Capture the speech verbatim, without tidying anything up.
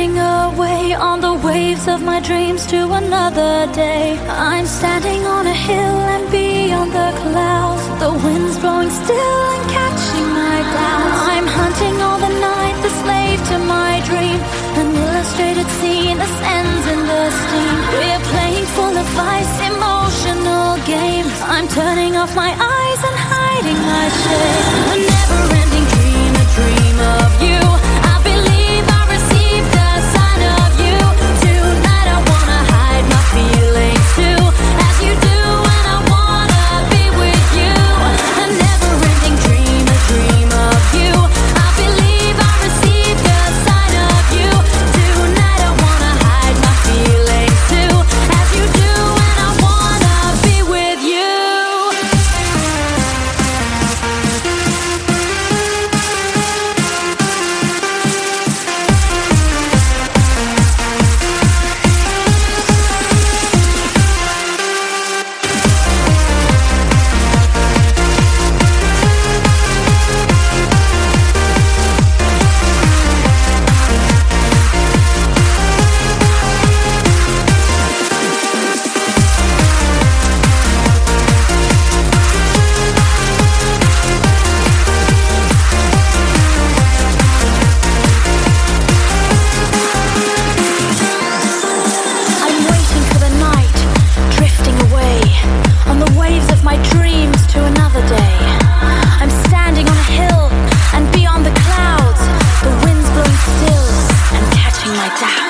drifting away on the waves of my dreams to another day. I'm standing on a hill and beyond the clouds, the wind's blowing still and catching my doubts. I'm hunting all the night, the slave to my dream, an illustrated scene that ends in the steam. We're playing full of vice, emotional games. I'm turning off my eyes and hiding my shame. A never-ending dream, a dream of you. I believe I received a sign of you. Tonight I wanna hide my feelings too, as you do when I wanna be with you. A never-ending dream, a dream of you. I believe I received a sign of you. Tonight I wanna hide my feelings too, as you do when I wanna be with you. Down.